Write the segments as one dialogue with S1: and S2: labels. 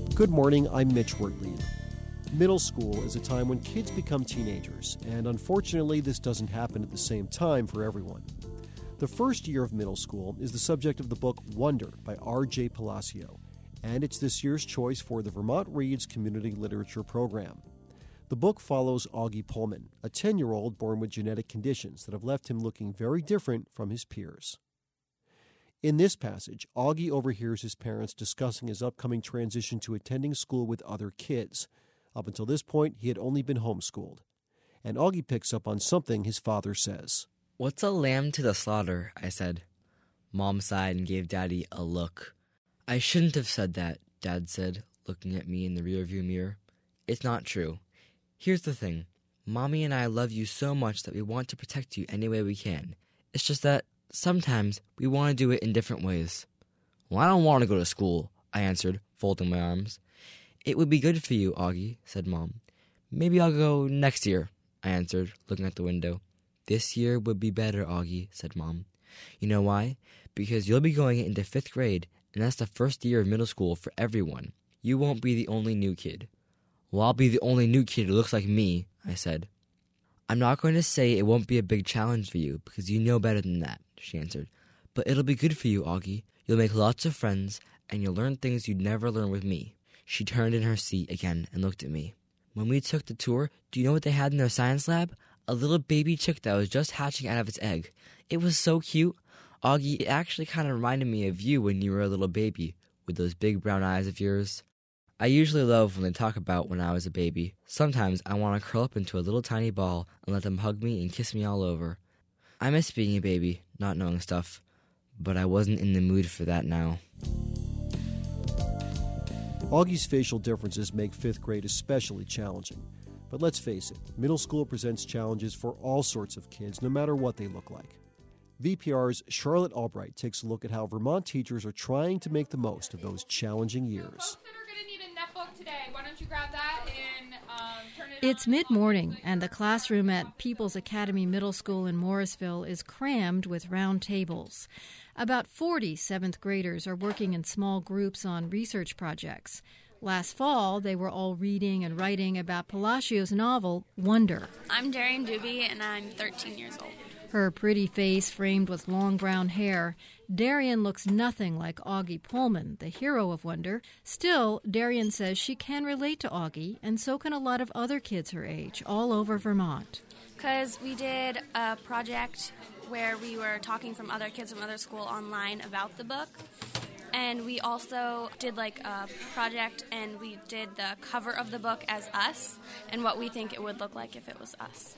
S1: Good morning, I'm Mitch Wertlieb. Middle school is a time when kids become teenagers, and unfortunately this doesn't happen at the same time for everyone. The first year of middle school is the subject of the book Wonder by R.J. Palacio, and it's this year's choice for the Vermont Reads Community Literature Program. The book follows Augie Pullman, a 10-year-old born with genetic conditions that have left him looking very different from his peers. In this passage, Augie overhears his parents discussing his upcoming transition to attending school with other kids. Up until this point, he had only been homeschooled. And Augie picks up on something his father says.
S2: "What's a lamb to the slaughter?" I said. Mom sighed and gave Daddy a look. "I shouldn't have said that," Dad said, looking at me in the rearview mirror. "It's not true. Here's the thing. Mommy and I love you so much that we want to protect you any way we can. It's just that sometimes we want to do it in different ways." "Well, I don't want to go to school," I answered, folding my arms. "It would be good for you, Augie," said Mom. "Maybe I'll go next year," I answered, looking out the window. "This year would be better, Augie," said Mom. "You know why? Because you'll be going into 5th grade, and that's the first year of middle school for everyone. You won't be the only new kid." "Well, I'll be the only new kid who looks like me," I said. "I'm not going to say it won't be a big challenge for you, because you know better than that," she answered. "But it'll be good for you, Augie. You'll make lots of friends, and you'll learn things you'd never learn with me." She turned in her seat again and looked at me. "When we took the tour, do you know what they had in their science lab? A little baby chick that was just hatching out of its egg. It was so cute. Augie, it actually kind of reminded me of you when you were a little baby, with those big brown eyes of yours." I usually love when they talk about when I was a baby. Sometimes I want to curl up into a little tiny ball and let them hug me and kiss me all over. I miss being a baby, not knowing stuff, but I wasn't in the mood for that now.
S1: Augie's facial differences make 5th grade especially challenging. But let's face it, middle school presents challenges for all sorts of kids, no matter what they look like. VPR's Charlotte Albright takes a look at how Vermont teachers are trying to make the most of those challenging years.
S3: Why don't you grab that and turn it
S4: It's mid-morning, and the classroom at People's Academy Middle School in Morrisville is crammed with round tables. About 40 7th graders are working in small groups on research projects. Last fall, they were all reading and writing about Palacio's novel, Wonder.
S5: I'm Darian Doobie, and I'm 13 years old.
S4: Her pretty face framed with long brown hair, Darian looks nothing like Augie Pullman, the hero of Wonder. Still, Darian says she can relate to Augie, and so can a lot of other kids her age, all over Vermont.
S5: Because we did a project where we were talking from other kids from other school online about the book. And we also did like a project, and we did the cover of the book as us and what we think it would look like if it was us.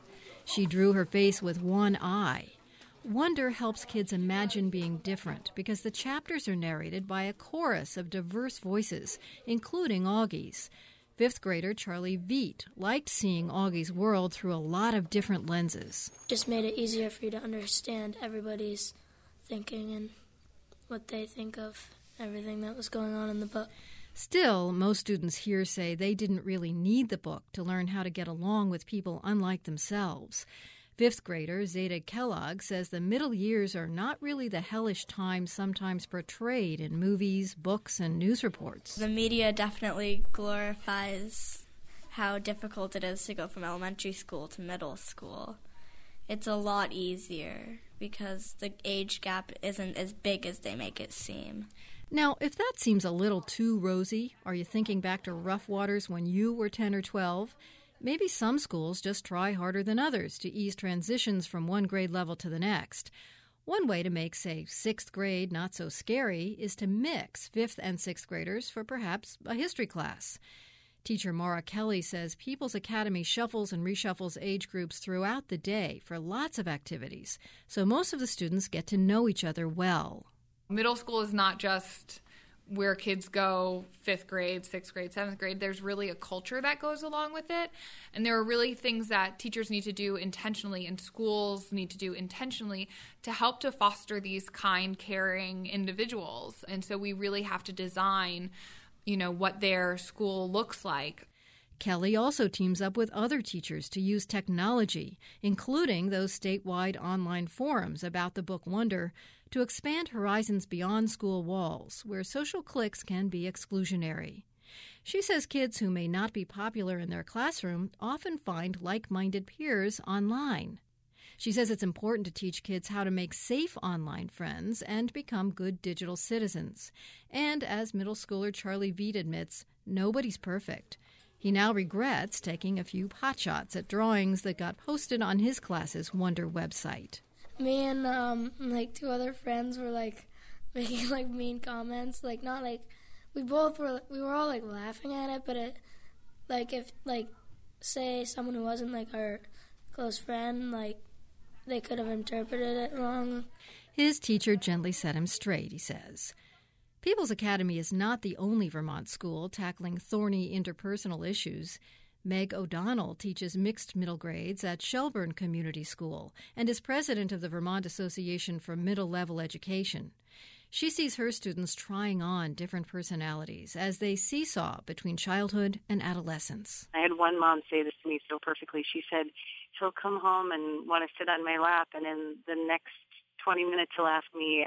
S4: She drew her face with one eye. Wonder helps kids imagine being different because the chapters are narrated by a chorus of diverse voices, including Augie's. 5th grader Charlie Veet liked seeing Augie's world through a lot of different lenses.
S6: Just made it easier for you to understand everybody's thinking and what they think of everything that was going on in the book.
S4: Still, most students here say they didn't really need the book to learn how to get along with people unlike themselves. 5th grader Zeta Kellogg says the middle years are not really the hellish times sometimes portrayed in movies, books, and news reports.
S7: The media definitely glorifies how difficult it is to go from elementary school to middle school. It's a lot easier because the age gap isn't as big as they make it seem.
S4: Now, if that seems a little too rosy, are you thinking back to rough waters when you were 10 or 12? Maybe some schools just try harder than others to ease transitions from one grade level to the next. One way to make, say, 6th grade not so scary is to mix 5th and 6th graders for perhaps a history class. Teacher Maura Kelly says People's Academy shuffles and reshuffles age groups throughout the day for lots of activities, so most of the students get to know each other well.
S3: Middle school is not just where kids go 5th grade, 6th grade, 7th grade. There's really a culture that goes along with it. And there are really things that teachers need to do intentionally and schools need to do intentionally to help to foster these kind, caring individuals. And so we really have to design, what their school looks like.
S4: Kelly also teams up with other teachers to use technology, including those statewide online forums about the book Wonder, to expand horizons beyond school walls, where social cliques can be exclusionary. She says kids who may not be popular in their classroom often find like-minded peers online. She says it's important to teach kids how to make safe online friends and become good digital citizens. And as middle schooler Charlie Veet admits, nobody's perfect. He now regrets taking a few potshots at drawings that got posted on his class's Wonder website.
S6: Me and two other friends were making mean comments, not we were all laughing at it, but if say someone who wasn't our close friend, they could have interpreted it wrong.
S4: His teacher gently set him straight, he says. People's Academy is not the only Vermont school tackling thorny interpersonal issues. Meg O'Donnell teaches mixed middle grades at Shelburne Community School and is president of the Vermont Association for Middle-Level Education. She sees her students trying on different personalities as they seesaw between childhood and adolescence.
S8: I had one mom say this to me so perfectly. She said, he'll come home and want to sit on my lap, and in the next 20 minutes he'll ask me,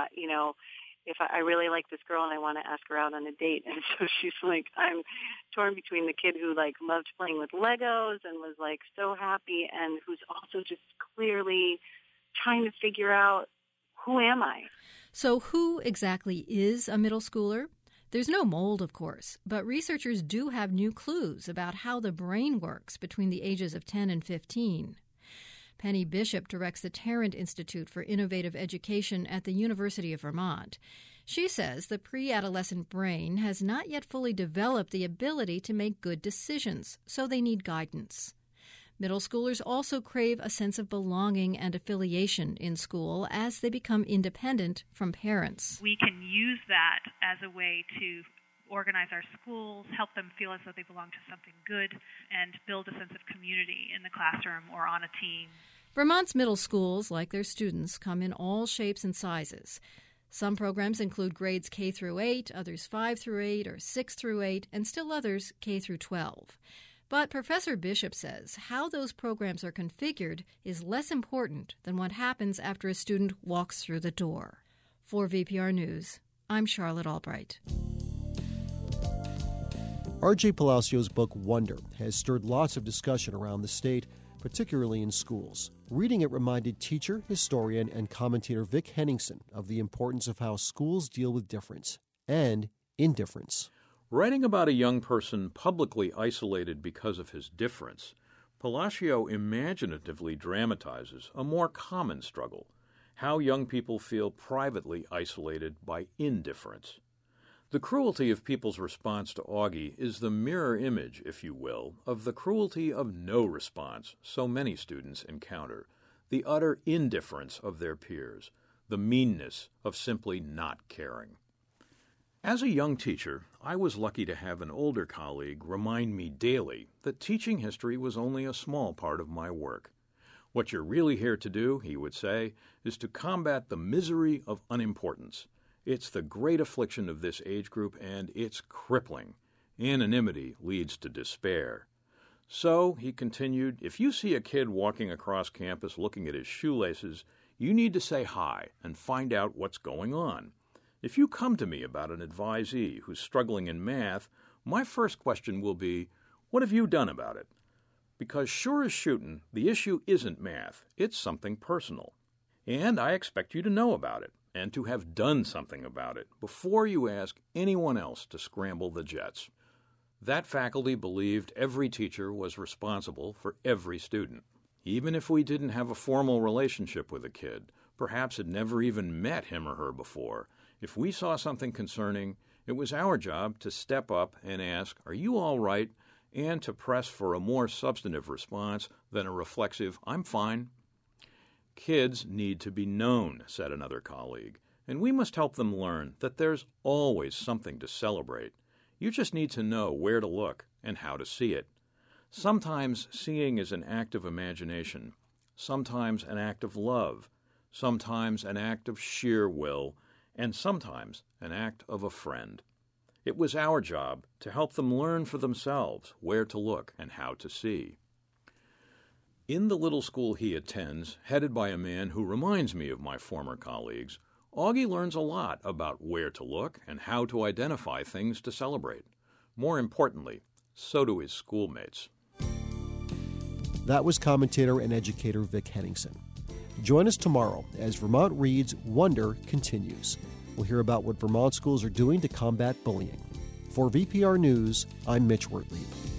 S8: if I really like this girl and I want to ask her out on a date. And so she's like, I'm torn between the kid who loved playing with Legos and was so happy, and who's also just clearly trying to figure out, who am I?
S4: So who exactly is a middle schooler? There's no mold, of course, but researchers do have new clues about how the brain works between the ages of 10 and 15. Penny Bishop directs the Tarrant Institute for Innovative Education at the University of Vermont. She says the pre-adolescent brain has not yet fully developed the ability to make good decisions, so they need guidance. Middle schoolers also crave a sense of belonging and affiliation in school as they become independent from parents.
S9: We can use that as a way to organize our schools, help them feel as though they belong to something good, and build a sense of community in the classroom or on a team.
S4: Vermont's middle schools, like their students, come in all shapes and sizes. Some programs include grades K through 8, others 5 through 8, or 6 through 8, and still others K through 12. But Professor Bishop says how those programs are configured is less important than what happens after a student walks through the door. For VPR News, I'm Charlotte Albright.
S1: R.J. Palacio's book Wonder has stirred lots of discussion around the state, particularly in schools. Reading it reminded teacher, historian, and commentator Vic Henningsen of the importance of how schools deal with difference and indifference.
S10: Writing about a young person publicly isolated because of his difference, Palacio imaginatively dramatizes a more common struggle, how young people feel privately isolated by indifference. The cruelty of people's response to Augie is the mirror image, if you will, of the cruelty of no response so many students encounter, the utter indifference of their peers, the meanness of simply not caring. As a young teacher, I was lucky to have an older colleague remind me daily that teaching history was only a small part of my work. What you're really here to do, he would say, is to combat the misery of unimportance. It's the great affliction of this age group, and it's crippling. Anonymity leads to despair. So, he continued, if you see a kid walking across campus looking at his shoelaces, you need to say hi and find out what's going on. If you come to me about an advisee who's struggling in math, my first question will be, what have you done about it? Because sure as shootin', the issue isn't math, it's something personal. And I expect you to know about it, and to have done something about it, before you ask anyone else to scramble the jets. That faculty believed every teacher was responsible for every student. Even if we didn't have a formal relationship with a kid, perhaps had never even met him or her before, if we saw something concerning, it was our job to step up and ask, are you all right? And to press for a more substantive response than a reflexive, I'm fine. Kids need to be known, said another colleague, and we must help them learn that there's always something to celebrate. You just need to know where to look and how to see it. Sometimes seeing is an act of imagination, sometimes an act of love, sometimes an act of sheer will, and sometimes an act of a friend. It was our job to help them learn for themselves where to look and how to see. In the little school he attends, headed by a man who reminds me of my former colleagues, Augie learns a lot about where to look and how to identify things to celebrate. More importantly, so do his schoolmates.
S1: That was commentator and educator Vic Henningsen. Join us tomorrow as Vermont Reads Wonder continues. We'll hear about what Vermont schools are doing to combat bullying. For VPR News, I'm Mitch Wertlieb.